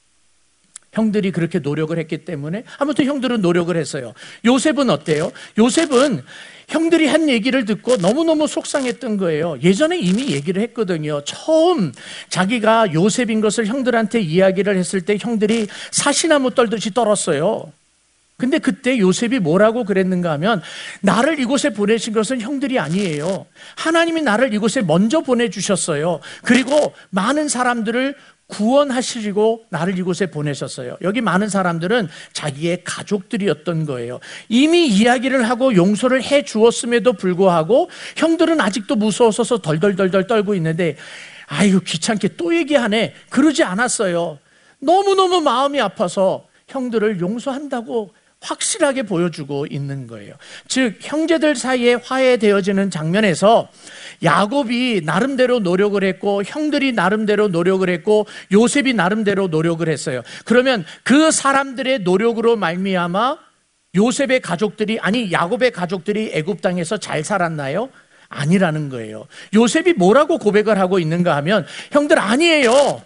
형들이 그렇게 노력을 했기 때문에 아무튼 형들은 노력을 했어요. 요셉은 어때요? 요셉은 형들이 한 얘기를 듣고 너무너무 속상했던 거예요. 예전에 이미 얘기를 했거든요. 처음 자기가 요셉인 것을 형들한테 이야기를 했을 때 형들이 사시나무 떨듯이 떨었어요. 근데 그때 요셉이 뭐라고 그랬는가 하면 나를 이곳에 보내신 것은 형들이 아니에요. 하나님이 나를 이곳에 먼저 보내주셨어요. 그리고 많은 사람들을 구원하시려고 나를 이곳에 보내셨어요. 여기 많은 사람들은 자기의 가족들이었던 거예요. 이미 이야기를 하고 용서를 해 주었음에도 불구하고 형들은 아직도 무서워서 덜덜덜덜 떨고 있는데 아이고 귀찮게 또 얘기하네. 그러지 않았어요. 너무너무 마음이 아파서 형들을 용서한다고 확실하게 보여주고 있는 거예요. 즉 형제들 사이에 화해되어지는 장면에서 야곱이 나름대로 노력을 했고 형들이 나름대로 노력을 했고 요셉이 나름대로 노력을 했어요. 그러면 그 사람들의 노력으로 말미암아 요셉의 가족들이 아니 야곱의 가족들이 애굽 땅에서 잘 살았나요? 아니라는 거예요. 요셉이 뭐라고 고백을 하고 있는가 하면 형들 아니에요.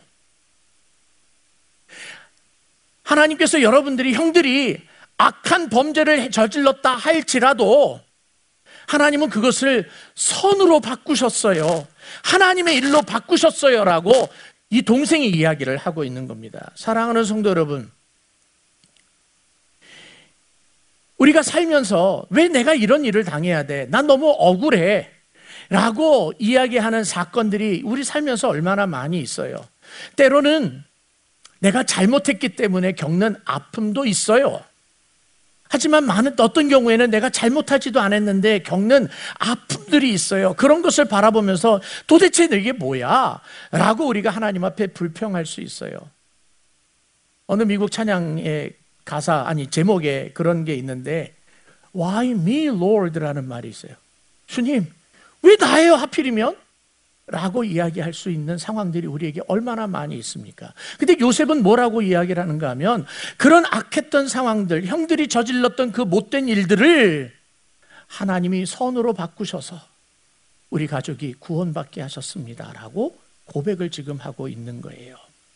하나님께서 여러분들이 형들이 악한 범죄를 저질렀다 할지라도 하나님은 그것을 선으로 바꾸셨어요. 하나님의 일로 바꾸셨어요 라고 이 동생이 이야기를 하고 있는 겁니다. 사랑하는 성도 여러분, 우리가 살면서 왜 내가 이런 일을 당해야 돼? 난 너무 억울해 라고 이야기하는 사건들이 우리 살면서 얼마나 많이 있어요. 때로는 내가 잘못했기 때문에 겪는 아픔도 있어요. 하지만 어떤 경우에는 내가 잘못하지도 않았는데 겪는 아픔들이 있어요. 그런 것을 바라보면서 도대체 이게 뭐야? 라고 우리가 하나님 앞에 불평할 수 있어요. 어느 미국 찬양의 제목에 그런 게 있는데 Why me, Lord? 라는 말이 있어요. 주님, 왜 나예요 하필이면? 라고 이야기할 수 있는 상황들이 우리에게 얼마나 많이 있습니까? 근데 요셉은 뭐라고 이야기를 하는가 하면 그런 악했던 상황들, 형들이 저질렀던 그 못된 일들을 하나님이 선으로 바꾸셔서 우리 가족이 구원받게 하셨습니다 라고 고백을 지금 하고 있는 거예요.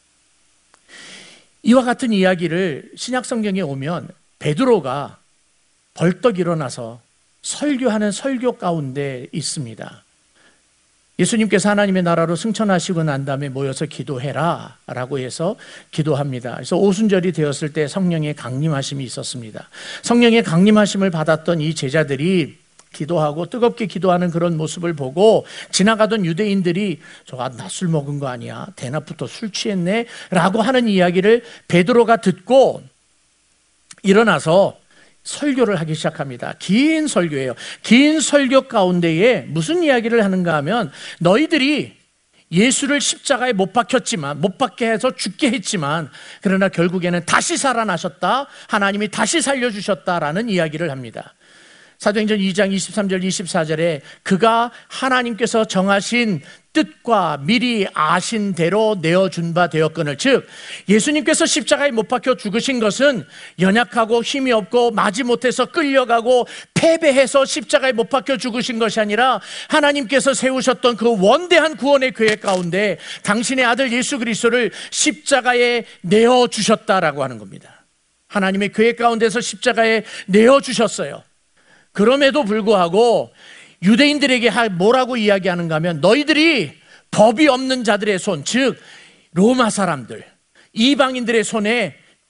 이와 같은 이야기를 신약성경에 오면 베드로가 벌떡 일어나서 설교하는 설교 가운데 있습니다. 예수님께서 하나님의 나라로 승천하시고 난 다음에 모여서 기도해라 라고 해서 기도합니다. 그래서 오순절이 되었을 때 성령의 강림하심이 있었습니다. 성령의 강림하심을 받았던 이 제자들이 기도하고 뜨겁게 기도하는 그런 모습을 보고 지나가던 유대인들이 저가 낮술 먹은 거 아니야? 대낮부터 술 취했네? 라고 하는 이야기를 베드로가 듣고 일어나서 설교를 하기 시작합니다. 긴 설교예요. 긴 설교 가운데에 무슨 이야기를 하는가 하면 너희들이 예수를 십자가에 못 박게 해서 죽게 했지만 그러나 결국에는 다시 살아나셨다. 하나님이 다시 살려주셨다라는 이야기를 합니다. 사도행전 2장 23절 24절에 그가 하나님께서 정하신 뜻과 미리 아신 대로 내어준 바 되었거늘, 즉 예수님께서 십자가에 못 박혀 죽으신 것은 연약하고 힘이 없고 마지못해서 끌려가고 패배해서 십자가에 못 박혀 죽으신 것이 아니라 하나님께서 세우셨던 그 원대한 구원의 계획 가운데 당신의 아들 예수 그리스도를 십자가에 내어주셨다라고 하는 겁니다. 하나님의 계획 가운데서 십자가에 내어주셨어요. 그럼에도 불구하고 유대인들에게 뭐라고 이야기하는가 하면 너희들이 법이 없는 자들의 손, 즉 로마 사람들, 이방인들의 손에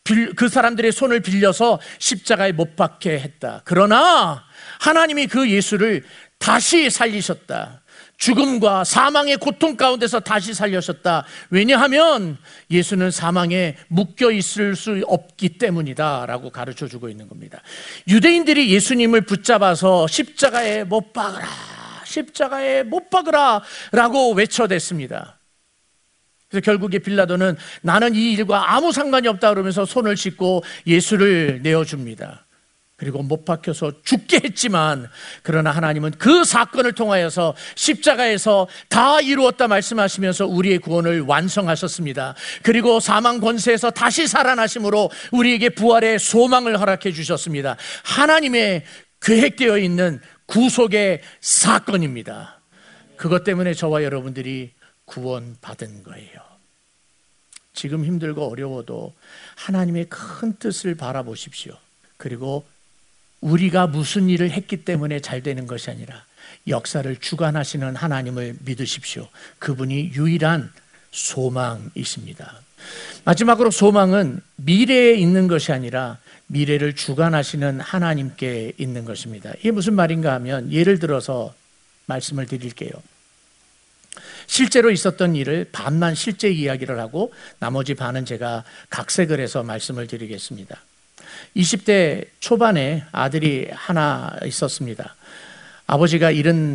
그 사람들의 손을 빌려서 십자가에 못 박게 했다. 그러나 하나님이 그 예수를 다시 살리셨다. 죽음과 사망의 고통 가운데서 다시 살려셨다. 왜냐하면 예수는 사망에 묶여 있을 수 없기 때문이다 라고 가르쳐 주고 있는 겁니다. 유대인들이 예수님을 붙잡아서 십자가에 못 박으라, 십자가에 못 박으라 라고 외쳐댔습니다. 그래서 결국에 빌라도는 나는 이 일과 아무 상관이 없다 그러면서 손을 씻고 예수를 내어줍니다. 그리고 못 박혀서 죽게 했지만, 그러나 하나님은 그 사건을 통하여서 십자가에서 다 이루었다 말씀하시면서 우리의 구원을 완성하셨습니다. 그리고 사망 권세에서 다시 살아나심으로 우리에게 부활의 소망을 허락해 주셨습니다. 하나님의 계획되어 있는 구속의 사건입니다. 그것 때문에 저와 여러분들이 구원받은 거예요. 지금 힘들고 어려워도 하나님의 큰 뜻을 바라보십시오. 그리고 우리가 무슨 일을 했기 때문에 잘 되는 것이 아니라 역사를 주관하시는 하나님을 믿으십시오. 그분이 유일한 소망이십니다. 마지막으로 소망은 미래에 있는 것이 아니라 미래를 주관하시는 하나님께 있는 것입니다. 이게 무슨 말인가 하면, 예를 들어서 말씀을 드릴게요. 실제로 있었던 일을 반만 실제 이야기를 하고 나머지 반은 제가 각색을 해서 말씀을 드리겠습니다. 20대 초반에 아들이 하나 있었습니다. 아버지가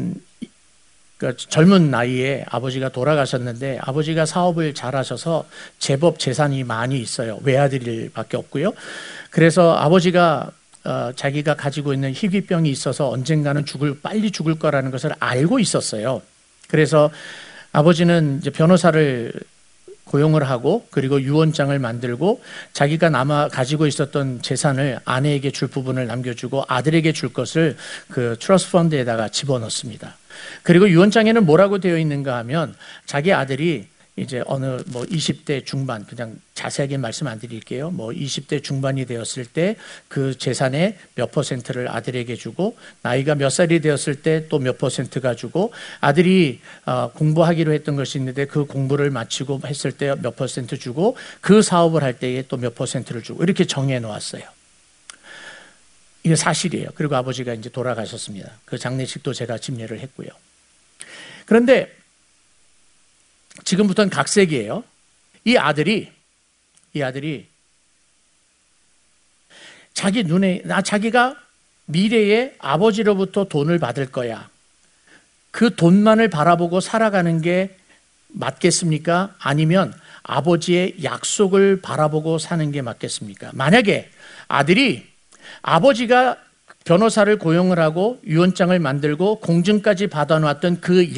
젊은 나이에 아버지가 돌아가셨는데, 아버지가 사업을 잘하셔서 제법 재산이 많이 있어요. 외아들밖에 없고요. 그래서 아버지가 자기가 가지고 있는 희귀병이 있어서 언젠가는 빨리 죽을 거라는 것을 알고 있었어요. 그래서 아버지는 이제 변호사를 고용을 하고, 그리고 유언장을 만들고, 자기가 가지고 있었던 재산을 아내에게 줄 부분을 남겨주고 아들에게 줄 것을 그 트러스트 펀드에다가 집어넣습니다. 그리고 유언장에는 뭐라고 되어 있는가 하면, 자기 아들이 이제 20대 중반, 그냥 자세하게 말씀 안 드릴게요. 20대 중반이 되었을 때 그 재산의 몇 퍼센트를 아들에게 주고, 나이가 몇 살이 되었을 때 또 몇 퍼센트가 주고, 아들이 공부하기로 했던 것이 있는데 그 공부를 마치고 했을 때 몇 퍼센트 주고, 그 사업을 할 때에 또 몇 퍼센트를 주고, 이렇게 정해 놓았어요. 이게 사실이에요. 그리고 아버지가 이제 돌아가셨습니다. 그 장례식도 제가 집례를 했고요. 그런데 지금부터는 각색이에요. 이 아들이 자기 눈에 자기가 미래에 아버지로부터 돈을 받을 거야, 그 돈만을 바라보고 살아가는 게 맞겠습니까? 아니면 아버지의 약속을 바라보고 사는 게 맞겠습니까? 만약에 아들이 아버지가 변호사를 고용을 하고 유언장을 만들고 공증까지 받아놨던 그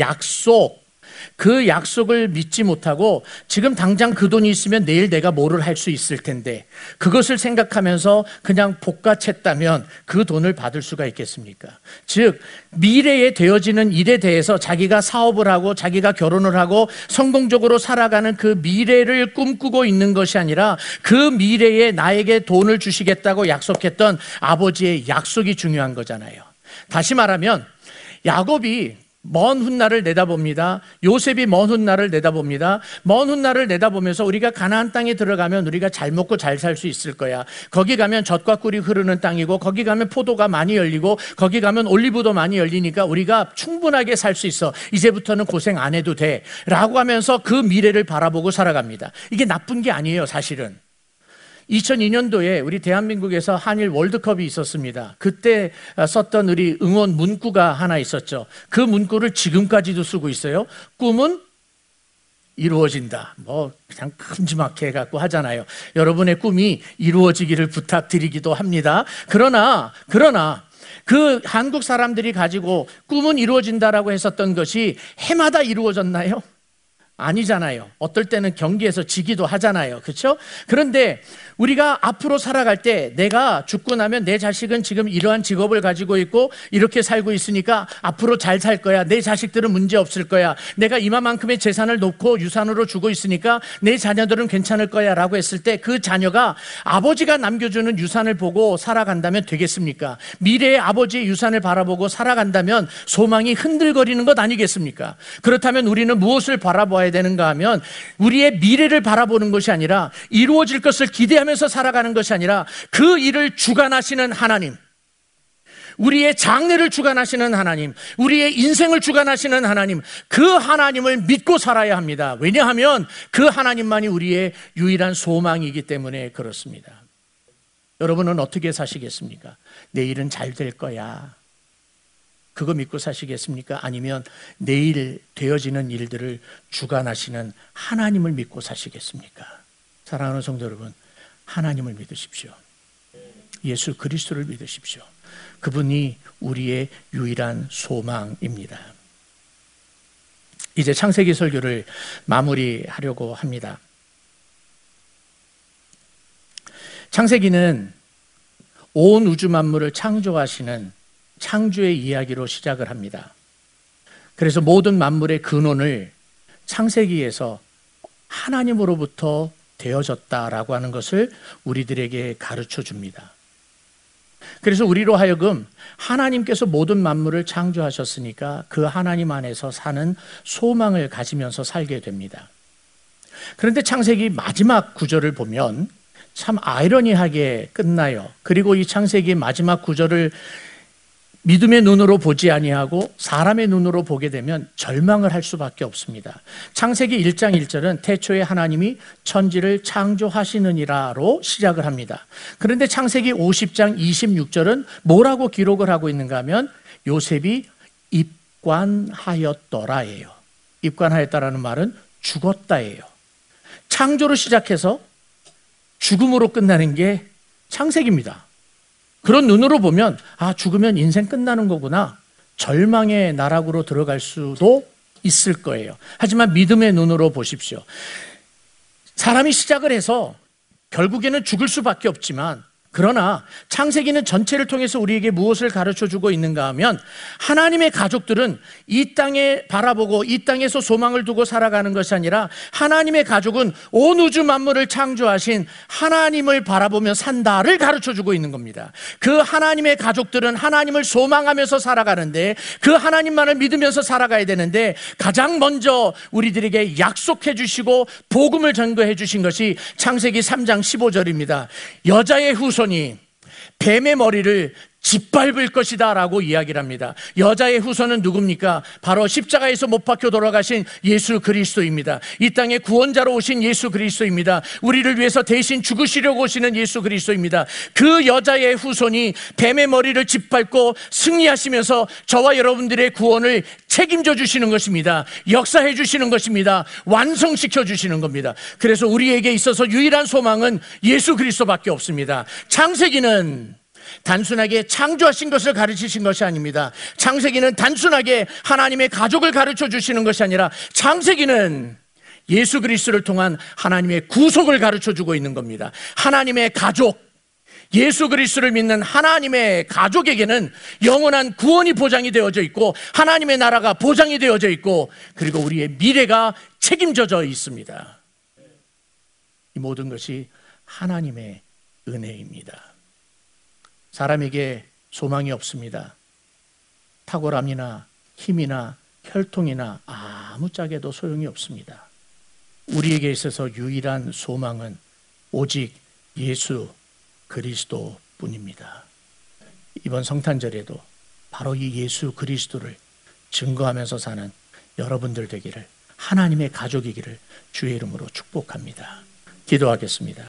약속을 믿지 못하고, 지금 당장 그 돈이 있으면 내일 내가 뭐를 할 수 있을 텐데 그것을 생각하면서 그냥 복가챘다면 그 돈을 받을 수가 있겠습니까? 즉, 미래에 되어지는 일에 대해서 자기가 사업을 하고 자기가 결혼을 하고 성공적으로 살아가는 그 미래를 꿈꾸고 있는 것이 아니라, 그 미래에 나에게 돈을 주시겠다고 약속했던 아버지의 약속이 중요한 거잖아요. 다시 말하면 야곱이 먼 훗날을 내다봅니다. 요셉이 먼 훗날을 내다봅니다. 먼 훗날을 내다보면서 우리가 가나안 땅에 들어가면 우리가 잘 먹고 잘 살 수 있을 거야. 거기 가면 젖과 꿀이 흐르는 땅이고, 거기 가면 포도가 많이 열리고, 거기 가면 올리브도 많이 열리니까 우리가 충분하게 살 수 있어. 이제부터는 고생 안 해도 돼 라고 하면서 그 미래를 바라보고 살아갑니다. 이게 나쁜 게 아니에요. 사실은 2002년도에 우리 대한민국에서 한일 월드컵이 있었습니다. 그때 썼던 우리 응원 문구가 하나 있었죠. 그 문구를 지금까지도 쓰고 있어요. 꿈은 이루어진다. 그냥 큼지막해 갖고 하잖아요. 여러분의 꿈이 이루어지기를 부탁드리기도 합니다. 그러나 그 한국 사람들이 가지고 꿈은 이루어진다라고 했었던 것이 해마다 이루어졌나요? 아니잖아요. 어떨 때는 경기에서 지기도 하잖아요. 그렇죠? 그런데 우리가 앞으로 살아갈 때, 내가 죽고 나면 내 자식은 지금 이러한 직업을 가지고 있고 이렇게 살고 있으니까 앞으로 잘 살 거야. 내 자식들은 문제 없을 거야. 내가 이만큼의 재산을 놓고 유산으로 주고 있으니까 내 자녀들은 괜찮을 거야 라고 했을 때, 그 자녀가 아버지가 남겨주는 유산을 보고 살아간다면 되겠습니까? 미래의 아버지의 유산을 바라보고 살아간다면 소망이 흔들거리는 것 아니겠습니까? 그렇다면 우리는 무엇을 바라봐야 살아와야 되는가 하면 우리의 미래를 바라보는 것이 아니라 이루어질 것을 기대하면서 살아가는 것이 아니라 그 일을 주관하시는 하나님, 우리의 장래를 주관하시는 하나님, 우리의 인생을 주관하시는 하나님, 그 하나님을 믿고 살아야 합니다. 왜냐하면 그 하나님만이 우리의 유일한 소망이기 때문에 그렇습니다. 여러분은 어떻게 사시겠습니까? 내일은 잘 될 거야, 그거 믿고 사시겠습니까? 아니면 내일 되어지는 일들을 주관하시는 하나님을 믿고 사시겠습니까? 사랑하는 성도 여러분, 하나님을 믿으십시오. 예수 그리스도를 믿으십시오. 그분이 우리의 유일한 소망입니다. 이제 창세기 설교를 마무리하려고 합니다. 창세기는 온 우주 만물을 창조하시는 창조의 이야기로 시작을 합니다. 그래서 모든 만물의 근원을 창세기에서 하나님으로부터 되어졌다라고 하는 것을 우리들에게 가르쳐 줍니다. 그래서 우리로 하여금 하나님께서 모든 만물을 창조하셨으니까 그 하나님 안에서 사는 소망을 가지면서 살게 됩니다. 그런데 창세기 마지막 구절을 보면 참 아이러니하게 끝나요. 그리고 이 창세기 마지막 구절을 믿음의 눈으로 보지 아니하고 사람의 눈으로 보게 되면 절망을 할 수밖에 없습니다. 창세기 1장 1절은 태초에 하나님이 천지를 창조하시느니라로 시작을 합니다. 그런데 창세기 50장 26절은 뭐라고 기록을 하고 있는가 하면 요셉이 입관하였더라예요. 입관하였다라는 말은 죽었다예요. 창조로 시작해서 죽음으로 끝나는 게 창세기입니다. 그런 눈으로 보면 죽으면 인생 끝나는 거구나, 절망의 나락으로 들어갈 수도 있을 거예요. 하지만 믿음의 눈으로 보십시오. 사람이 시작을 해서 결국에는 죽을 수밖에 없지만, 그러나 창세기는 전체를 통해서 우리에게 무엇을 가르쳐주고 있는가 하면 하나님의 가족들은 이 땅에 바라보고 이 땅에서 소망을 두고 살아가는 것이 아니라 하나님의 가족은 온 우주 만물을 창조하신 하나님을 바라보며 산다를 가르쳐주고 있는 겁니다. 그 하나님의 가족들은 하나님을 소망하면서 살아가는데, 그 하나님만을 믿으면서 살아가야 되는데, 가장 먼저 우리들에게 약속해 주시고 복음을 전거해 주신 것이 창세기 3장 15절입니다. 여자의 후손이 뱀의 머리를 짓밟을 것이다 라고 이야기를 합니다. 여자의 후손은 누굽니까? 바로 십자가에서 못 박혀 돌아가신 예수 그리스도입니다. 이 땅에 구원자로 오신 예수 그리스도입니다. 우리를 위해서 대신 죽으시려고 오시는 예수 그리스도입니다. 그 여자의 후손이 뱀의 머리를 짓밟고 승리하시면서 저와 여러분들의 구원을 책임져 주시는 것입니다. 역사해 주시는 것입니다. 완성시켜 주시는 겁니다. 그래서 우리에게 있어서 유일한 소망은 예수 그리스도밖에 없습니다. 창세기는 단순하게 창조하신 것을 가르치신 것이 아닙니다. 창세기는 단순하게 하나님의 가족을 가르쳐 주시는 것이 아니라 창세기는 예수 그리스도를 통한 하나님의 구속을 가르쳐 주고 있는 겁니다. 하나님의 가족, 예수 그리스도를 믿는 하나님의 가족에게는 영원한 구원이 보장이 되어져 있고 하나님의 나라가 보장이 되어져 있고, 그리고 우리의 미래가 책임져져 있습니다. 이 모든 것이 하나님의 은혜입니다. 사람에게 소망이 없습니다. 탁월함이나 힘이나 혈통이나 아무짝에도 소용이 없습니다. 우리에게 있어서 유일한 소망은 오직 예수 그리스도뿐입니다. 이번 성탄절에도 바로 이 예수 그리스도를 증거하면서 사는 여러분들 되기를, 하나님의 가족이기를 주의 이름으로 축복합니다. 기도하겠습니다.